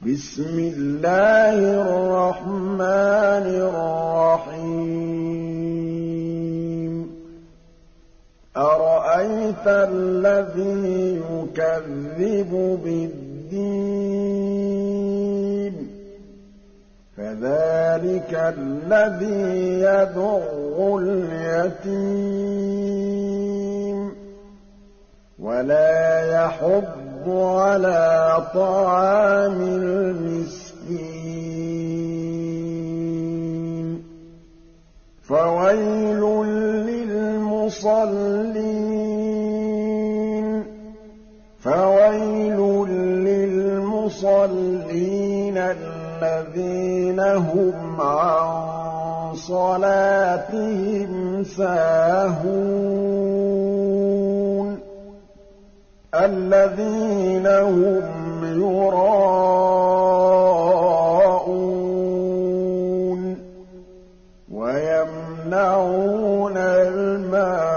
بسم الله الرحمن الرحيم أرأيت الذي يكذب بالدين فذلك الذي يدع اليتيم ولا يحض على طعام المسكين فويل للمصلين الذين هم عن صلاتهم ساهون الذين هم يراءون ويمنعون الماعون